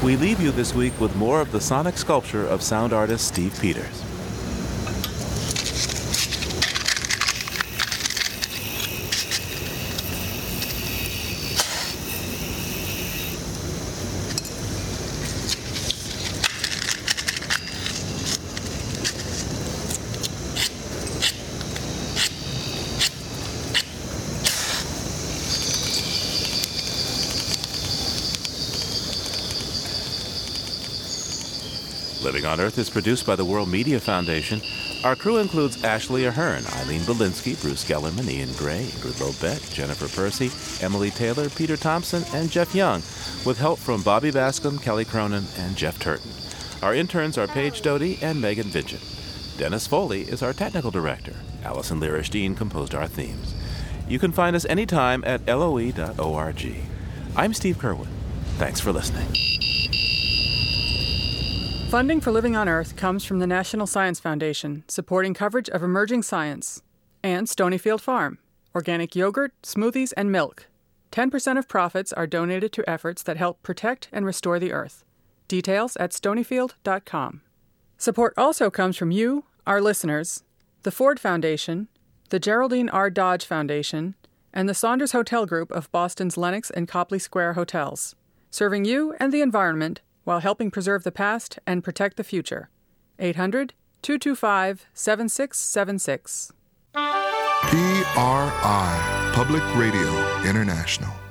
We leave you this week with more of the sonic sculpture of sound artist Steve Peters. Living on Earth is produced by the World Media Foundation. Our crew includes Ashley Ahern, Eileen Belinsky, Bruce Gellerman, Ian Gray, Ingrid Lobet, Jennifer Percy, Emily Taylor, Peter Thompson, and Jeff Young, with help from Bobby Bascom, Kelly Cronin, and Jeff Turton. Our interns are Paige Doty and Megan Vigent. Dennis Foley is our technical director. Allison Lirish-Dean composed our themes. You can find us anytime at loe.org. I'm Steve Kerwin. Thanks for listening. Funding for Living on Earth comes from the National Science Foundation, supporting coverage of emerging science, and Stonyfield Farm, organic yogurt, smoothies, and milk. 10% of profits are donated to efforts that help protect and restore the Earth. Details at stonyfield.com. Support also comes from you, our listeners, the Ford Foundation, the Geraldine R. Dodge Foundation, and the Saunders Hotel Group of Boston's Lenox and Copley Square hotels, serving you and the environment while helping preserve the past and protect the future. 800-225-7676. PRI, Public Radio International.